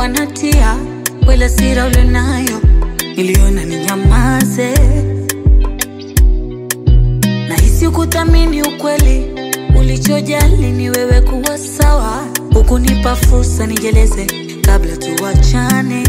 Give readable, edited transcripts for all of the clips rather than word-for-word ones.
nilikuwa natia, wala sira ulionayo niliona ninyamaze. Nahisi ukuthamini ukweli, ulichojali ni wewe kuwa sawa. Hukunipa fursa nijeleze kabla tuachane.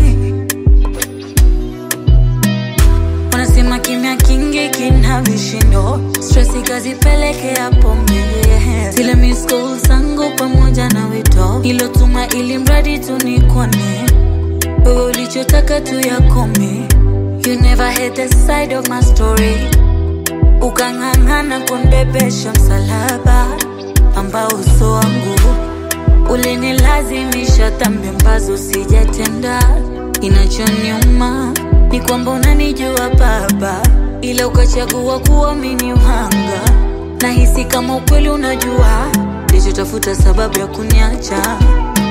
Wanasema kimya kingi kina vishindo, stressi kazipelekea pombe. Zile miss calls zangu pamoja na wito ilotuma ili mradi tu nikone. Wewe ulichotaka tu yakome. You never had the side of my story. Ukang'ang'ana kunibebesha msalaba ambao uso wangu. Ulinilazimisha dhambi ambazo sijatenda. Inachoniuma ni kwamba unanijua baba, ila ukachagua kuamini uhanga. Nahisi kama ukweli unajua, nilichotafuta sababu ya kuniacha.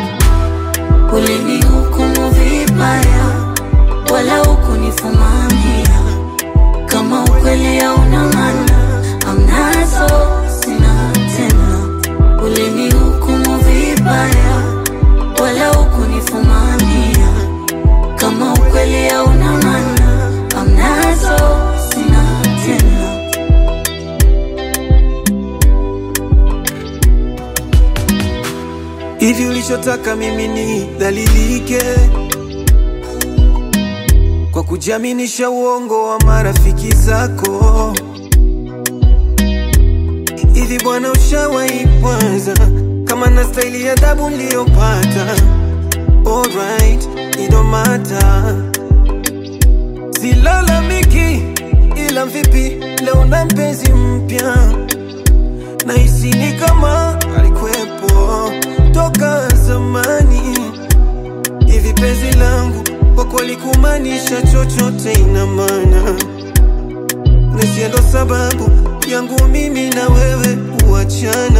Ulinihukumu vibaya, wala hukunifumania. Kama ukweli hauna maana, hamnazo sina tena. Ulinihukumu vibaya, wala hukunifumania. Kama ukweli hauna maana, hamnazo sina tena. Hivi ulichotaka mimi ni dhalilike kwa kujiaminisha uongo wa marafiki zako? Hivi bwana ushawahi kwanza kama na staili ya adabu niliyopata? Alright, it don't matter. Silalamiki, ila vipi leo na mpenzi mpya? Nahisi ni kama alikuwepo toka zamani. Hivi penzi langu kwa kweli kumaanisha chochote ina maana? Nasi ndo sababu yangu mimi na wewe uachana.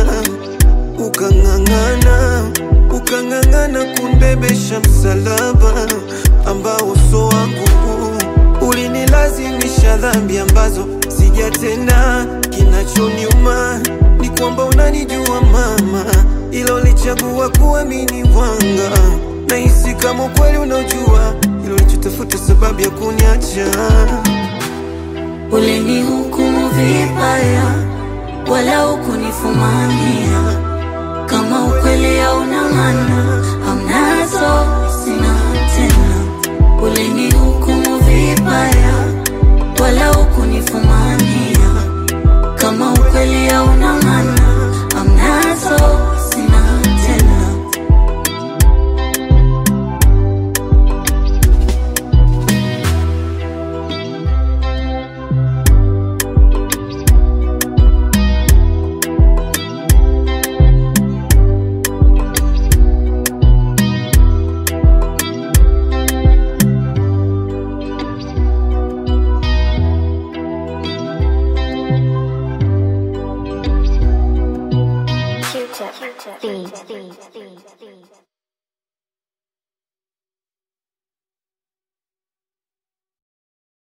Ukang'ang'ana kunibebesha msalaba ambao uso wangu. Ulinilazimisha dhambi ambazo sijatenda. Kinachoniuma ni kwamba unanijua mama, ila ulichagua kuamini wanga. Nahisi kama ukweli unajua, ila ulichotafuta sababu ya kuniacha. Ulinihukumu vibaya, wala hukunifumania. Kama ukweli hauna maana, hamnazo sina tena. Ulinihukumu